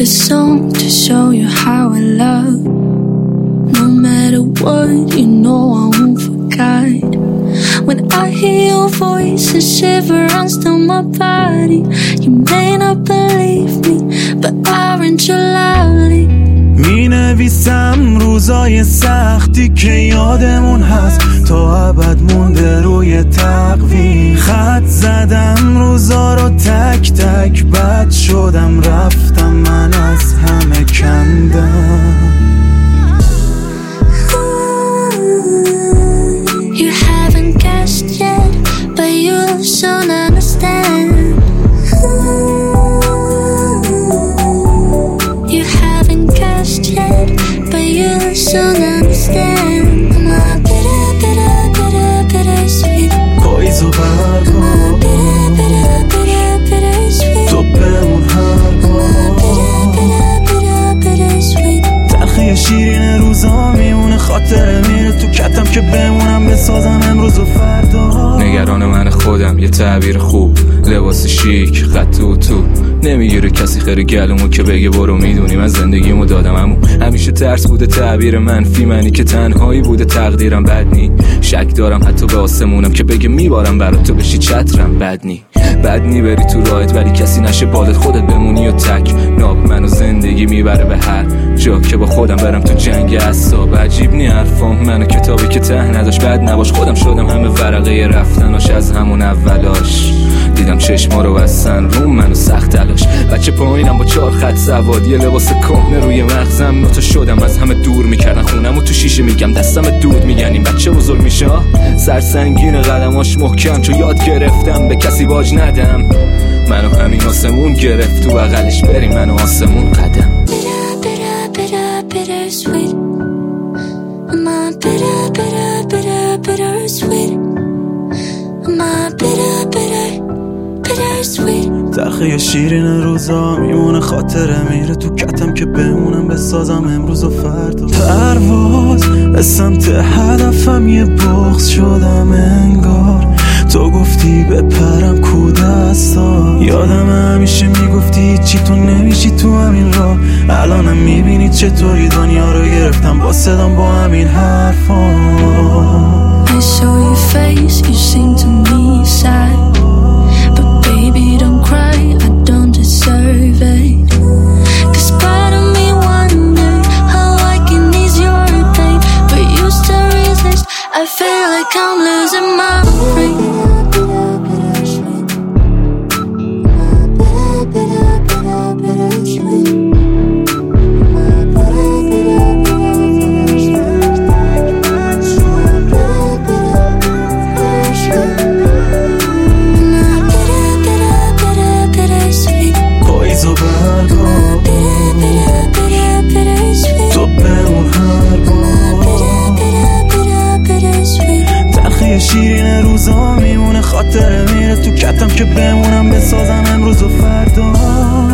this song to show you how I love. No matter what, you know I won't forget. When I hear your voice, a shiver runs down my body. You may not believe me, but aren't you lovely? می نویسم روزای سختی که یادمون هست تا ابد مونده روی تقویم. خط زدم روزا رو تک تک، بد شدم رفتم من از همه کندم. You haven't guessed yet, but you'll soon understand. You haven't guessed yet, but you'll soon understand. I'm a bitter, bitter, bitter, bitter sweet. پاییز و برگا bitter, bitter, bitter, bitter sweet. تو بمون هر بار. تلخی شیرین روزا میمونه، خاطره میره تو کتم که بمونم بسازم امروز و فردا. نگران من خودم، یه تعبیر خوب، لباس شیک، خط و تو نمیگیره کسی خیلی گلومو که بگه برو. میدونی من زندگیمو دادم، اما همیشه ترس بوده تعبیر منفی، منی که تنهایی بوده تقدیرم. بد نی شک دارم حتی به آسمونم که بگه میبارم برات تو بشی چترم. بد نی بری تو راهت ولی کسی نشه بالت، خودت بمونی و تک ناب منو زندگی میبره به هر جا که با خودم برم تو جنگ اعصاب. عجیب نی حرفام منو کتابی که ته نداشت. بد نباش خودم شدم همه ورقه رفتناش. از همون اولاش دیدم چشما رو بستن روم منو سخت تلاش. بچه پایینم با 4 خط سواد، یه لباس کهنه روی مغزم. نوتا شدم از همه دور میکردن خونم و تو شیشه میگم دستم دود میگنیم. بچه بزرگ میشه سرسنگین قدماش محکم، چون یاد گرفتم به کسی باج ندم. منو همین آسمون گرفت تو بغلش بریم منو آسمون قدم. Bitter sweet. I'm a bitter, bitter, bitter, bitter sweet. I'm a bitter, bitter, bitter sweet. تلخی شیرین روزا میمونه، خاطره میره تو کتم که بمونم بسازم امروز و فردا. پرواز به سمت هدفم، یه بغض شدم انگار. تو گفتی بپرم کو دستا، یادم همیشه میگفتی چی تو نمیشی تو همین راه. الانم میبینی چطوری دنیا رو گرفتم با صدام با همین حرفا. I saw your face, you seem to me sad, but baby don't cry, I don't deserve it. Cause part of me wonder how I can ease your pain, but you still resist. I feel like I'm losing my brain. شیرین روزا میمونه، خاطره میره تو کتم که بمونم بسازم امروز و فردا.